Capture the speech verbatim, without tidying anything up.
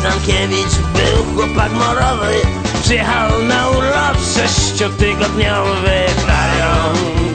Stankiewicz był chłopak morowy, przyjechał na urlop sześciotygodniowy. Klarion